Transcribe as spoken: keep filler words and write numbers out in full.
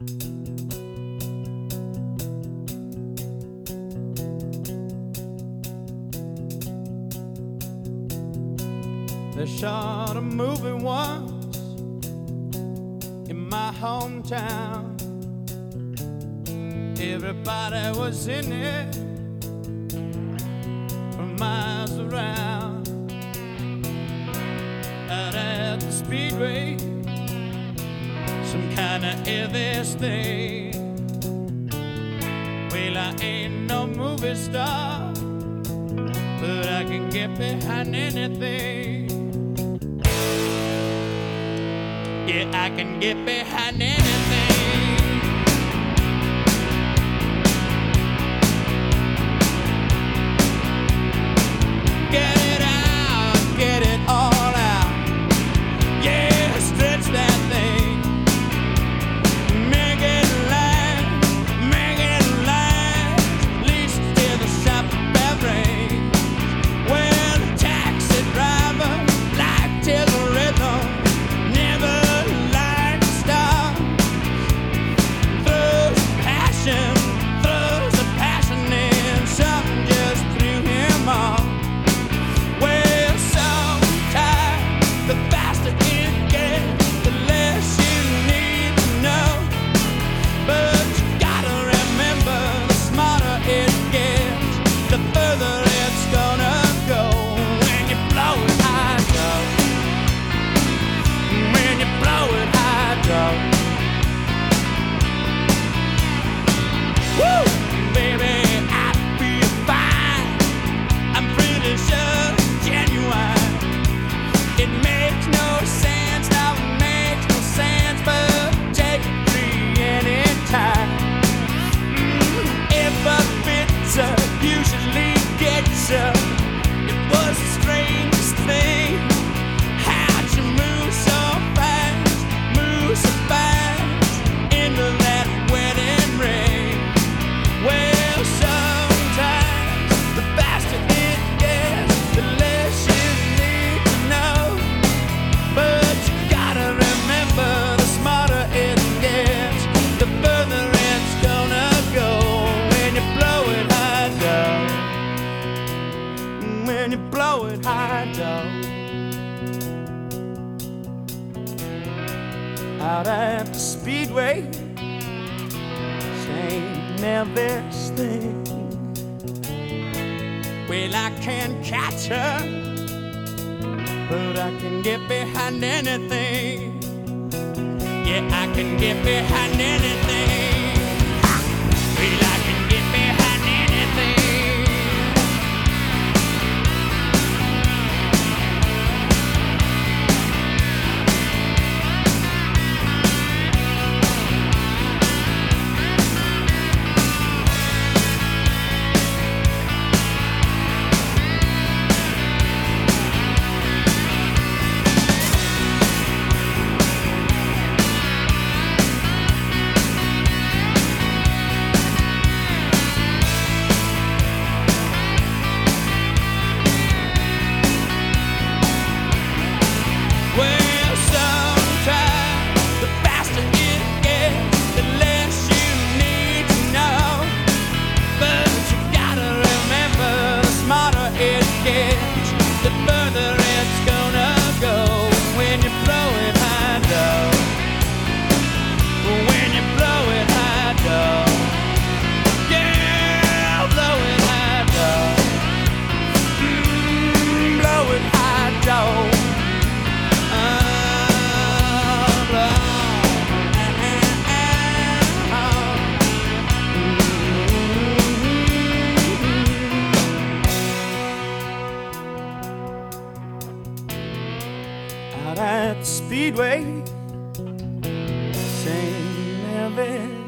They shot a movie once in my hometown. Everybody was in it from miles around. Out at the speedway, some kind of heavy thing. Well, I ain't no movie star, but I can get behind anything. Yeah, I can get behind anything. Get it out, get it all out. Yeah, stretch that thing. Make it last, make it last, at least till the shop bell rings. Well, the taxi driver liked his rhythm, never liked to stop. Throws passion, throws the passion in, something just threw him off. Well, sometimes the faster it gets, the less you need to know. But you gotta remember, the smarter it gets, the further it's gonna go. When you blow it high, dog. When you blow it high, dog. Woo! Baby, I feel fine. I'm pretty sure it's genuine. It makes no sense, now it makes no sense, but take it free anytime. Mm, if a pizza usually gets you, it was the strangest thing. How'd you move so fast, move so fast into that wedding ring? Well, sometimes the faster it gets, the less you need to know. But you gotta remember, the smarter it gets, the further it's gonna go. When you blow it high, dog. When you blow it high, dog. Out at the speedway, Saint Elvis thing. Well, I can't catch her, but I can get behind anything. Yeah, I can get behind anything. Ha! Well, I can get behind anything. Well, sometimes the faster it gets, the less you need to know. But you gotta remember, the smarter it gets, the further it's gonna go. When you blow it high, dog. When you blow it high, dog. Yeah, blow it high, dog. Mm, blow it high, dog. Out at the speedway, Saint Elvis.